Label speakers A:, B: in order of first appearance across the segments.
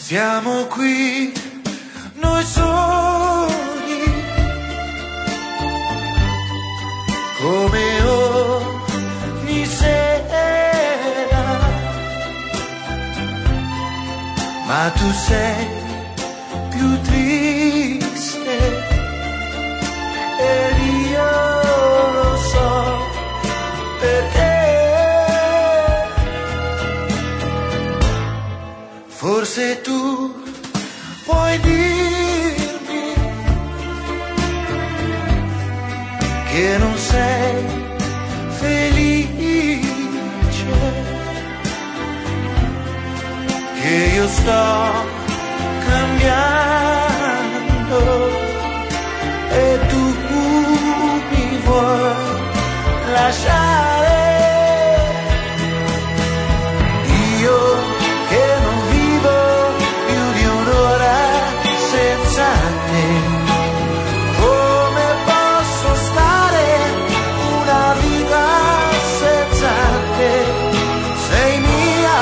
A: Siamo qui, noi soli, come ogni sera, ma tu sei più triste ed io lo so perché. Forse tu puoi dirmi che non sei felice, che io sto cambiando e tu mi vuoi lasciare. Io che non vivo più di un'ora senza te, come posso stare una vita senza te? Sei mia,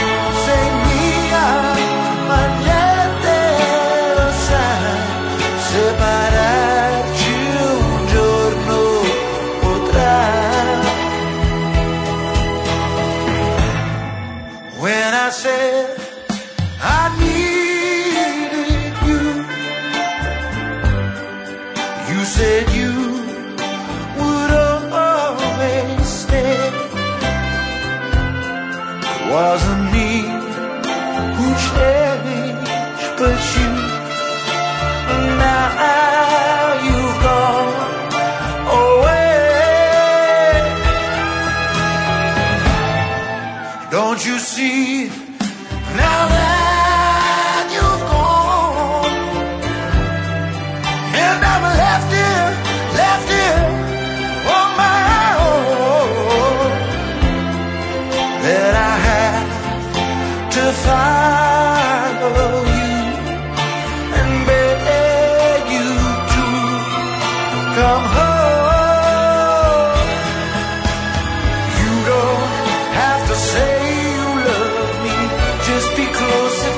A: ma niente lo sa, separarci un giorno potrà. When I said I needed you, you said you would always stay. It wasn't me who changed, but you. Now you've gone away. Don't you see? Now that you've gone, and I'm left here on my own, that I have to follow you and beg you to come home. You don't have to say you love me, just be close if